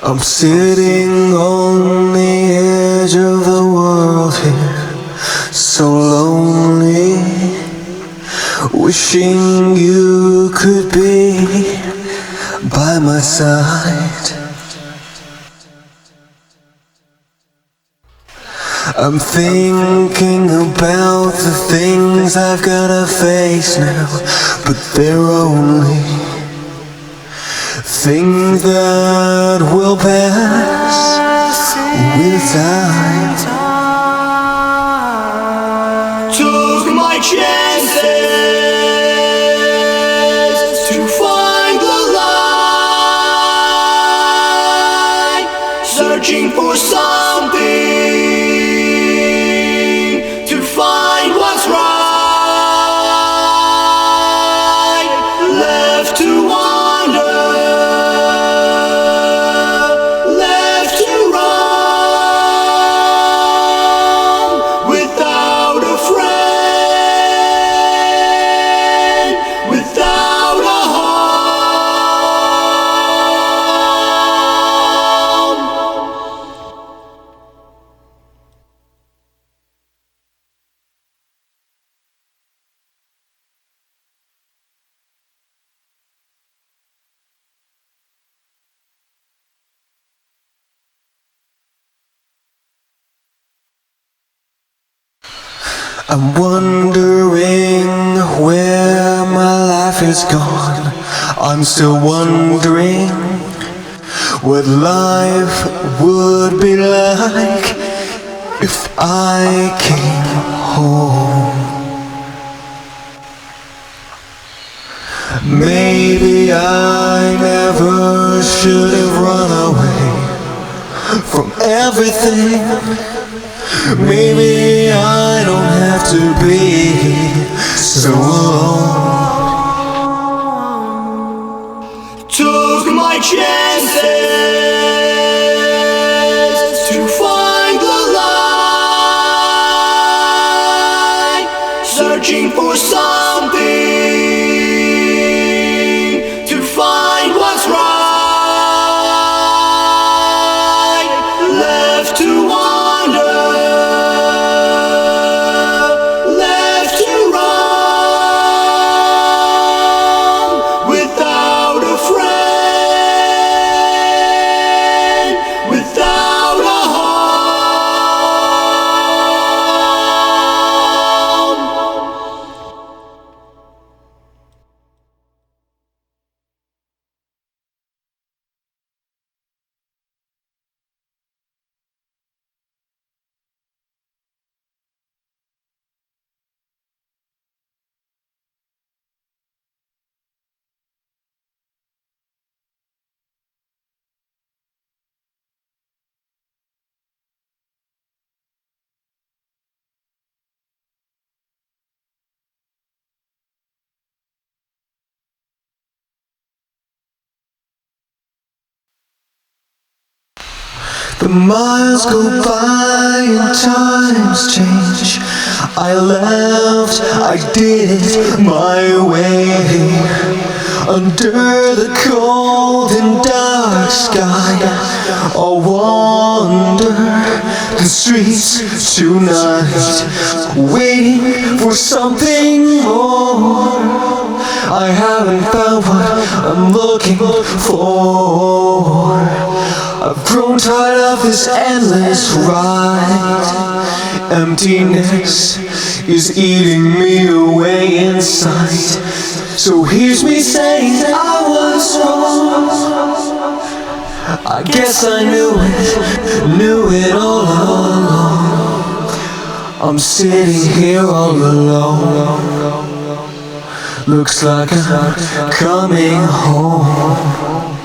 I'm sitting on the edge of the world here, so lonely, wishing you could be by my side. I'm thinking about the things I've gotta face now, but they're only things that will pass with time. Took my chances to find the light, searching for something to find what's right, left to wander, left to roam, without a friend, without a home. I'm wondering where my life is gone. I'm still wondering what life would be like if I came home. Maybe I never should have run away from everything. Maybe I don't have to be so alone. Took my chances to find the light, searching for something to find what's right, left to wander, left to roam, without a friend, without a home. The miles go by and times change. I left, I did it my way. Under the cold and dark sky, I'll wander the streets tonight, waiting for something more. I haven't found what I'm looking for. I've grown tired of this endless ride. Emptiness is eating me away inside. So here's me saying I was wrong. I guess I knew it all along. I'm sitting here all alone. Looks like I'm coming home.